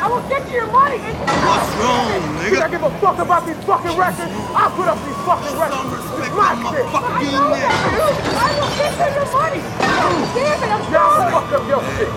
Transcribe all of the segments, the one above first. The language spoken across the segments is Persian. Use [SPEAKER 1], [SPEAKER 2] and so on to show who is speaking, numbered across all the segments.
[SPEAKER 1] will get you your money.
[SPEAKER 2] What's wrong, nigga?
[SPEAKER 1] I give a fuck about these fucking records. I'll put up these fucking records. It's my shit. I will get you your money. Damn it, I'm sorry. Fuck up your shit.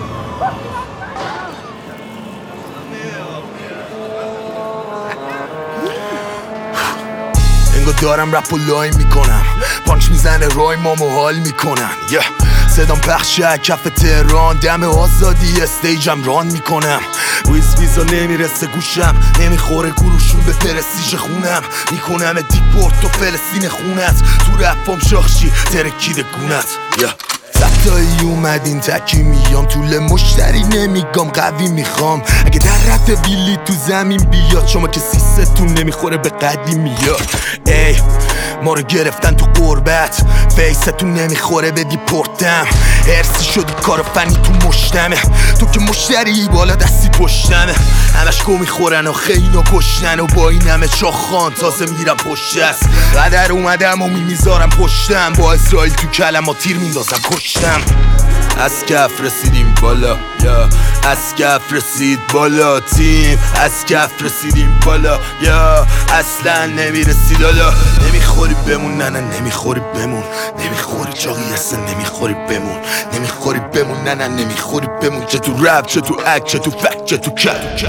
[SPEAKER 3] انگار دارم رپ و لاین میکنم، پانچ میزنه رای مامو حال میکنن. صدام پخشه کف تهران، دم آزادی استیجم ران میکنم. ویزا نمیرسه گوشم، نمیخوره گروشون به پرستیژ خونم. میکنم دیپورت و فلسطین خونت، تو رپام شاخشی ترکید گونت. ستایی اومدین تکی میام، طول مشتری نمیگم قوی میخوام. اگه در رد ویلی تو زمین بیاد، شما که سیستون نمیخوره به قدیم میاد. ای ما رو گرفتن تو قربت، فیستون نمیخوره به دیپورتم. هرسی شدی کار فنی تو مشتمه، تو که مشتری بالا دستی پشتمه. همش گو میخورن و خینا کشتن و با این همه شاخان تازه میرم پشت است. قدر اومدم و میذارم پشتم، با اسرائیل تو کلم تیر میندازم کشتم. از کف رسیدیم بالا، یا از کف رسید بالا تیم، از کف رسیدیم بالا، یا اصلا نمیرسید حالا. نمیخوری بمون، نه نه نمیخوری بمون، نمیخوری چاقی اصلا نمیخوری بمون، نمیخوری بمون، نه نه نمیخوری بمون. چه تو رپ، چه تو اک، چه تو فک، چه تو کت.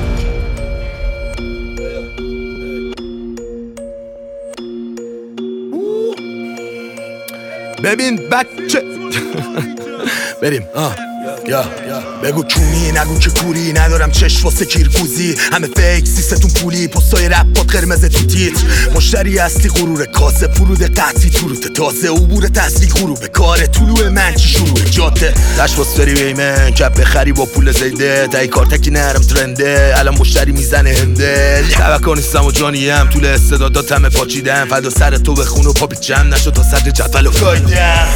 [SPEAKER 3] ببین بچه بریم یا بگو کونی، نگو که کوری، ندارم چشم واسه کیرگوزی. همه فیک سیستون پولی، پستای رپ باد قرمز تو تیتر. مشتری اصلی غرور کاسه، فرود قطعی توروت تازه، عبور تسلی غروب کاره، طلوع من چی شروع جاده. تشباستری بیمن کپ بخری با پول زیده، تایی کارتکی نرم ترنده، الان مشتری میزنه هنده. توکر نیستم و جانیم، طول استعداداتم پاچیدم، فدا سر تو بخون و پا پیچم نشد تا صدر جدول و گایدم.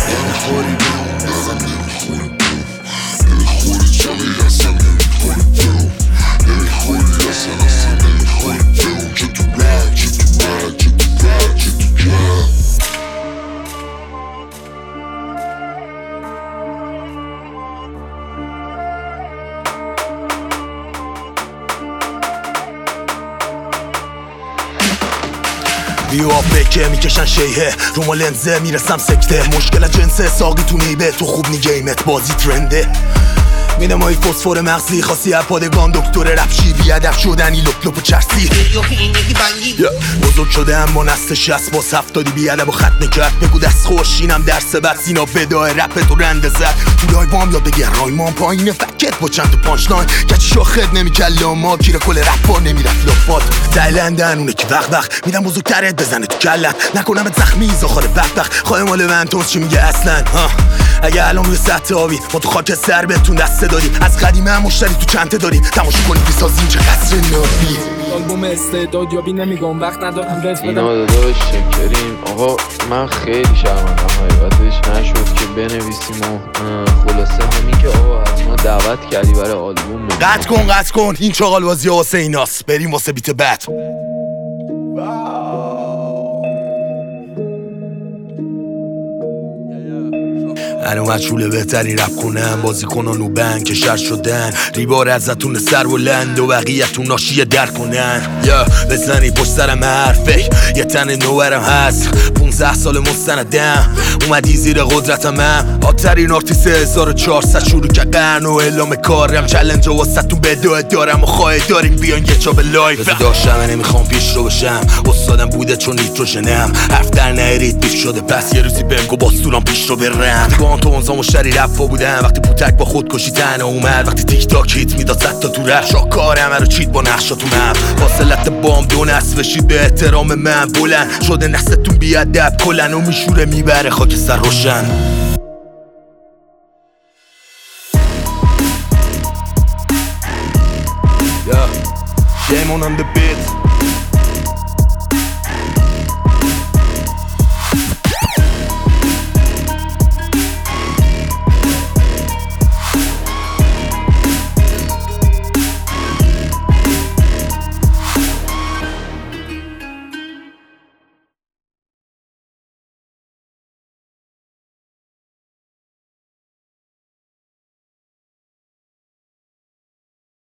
[SPEAKER 3] بیو که میکشن شیهه رو ما لنزه، میرسم سکته. مشکل جنسه ساقی تو میبه، تو خوب نیگیمت بازی ترنده. میدم های فسفور مغزی، خاصی اپادگان دکتر رپشی، بیادف شدنی لپ لپ و چرسی. بزرگ شده اما نست شست، باز هفتادی بیادب و خط نکرد. بگو دست خوشینم درس بد، سینا بدای رپ تو رنده زد. پولای بام یاد بگیر رایمان پایین فکت با چند تا پانچ لاین. کچی شاخد نمیکل ما گیر کل رپا نمیرفت لفات. تایلندن اونه که وقت میدم بزرگترت بزنه تو کلت، نکنم زخمی زاخار وقت. خواهی مال من توز چی میگه اصلا؟ اگه الان روی سطح آبی ما تو خاک سر بهتون دسته داریم، از قدیمه هم مشتری تو چنته داریم. تماشا کنید بسازیم چه قصر نابی.
[SPEAKER 4] آلبوم استعداد یابی نمیگم، وقت ندارم رس بدم.
[SPEAKER 5] اینا داداش شکریم آقا. من خیلی شرمندم حقیقتش نشد که بنویسیم و خلاصه همین که آقا از ما دعوت کردی برای آلبوم.
[SPEAKER 3] قطع کن این چاقال بازی واسه ایناست. بریم واسه بیت بد. هنو مجهوله بهتری رپ کنم، بازی کنن و بند که شر شدن. ریبار ازتون سر بلند و بقیه‌تون ناشیه در کنن. یا بزنی پشت سرم حرفه، یه تن نوورم هست. 15 سال مستندم، اومدی زیر قدرتم هم. آترین آرتیست 1400 شروع که قرن و اعلام کارم. چلنج و واسه‌تون بدوه دارم و خواهد داریم بیان یه چا به لایف. داشتم نمیخوام پیش رو بشم، استادم بوده چون نیتروژنم. حرف در نهرید بیف شده، پس یه روزی بهم گو باستونم پیش رو برم. تو اونزا مشتری رفا بودم، وقتی پوتک با خودکشی تنها اومد. وقتی تیک تاک هیت میداد صد تا تو رپ، شاکار همه رو چید با نقشاتون هم. فاصلت بام دو نصف شید به احترام من بلند شده. نسلتون بیادب کلن و میشوره میبره خاک سر روشن. Game on the beat.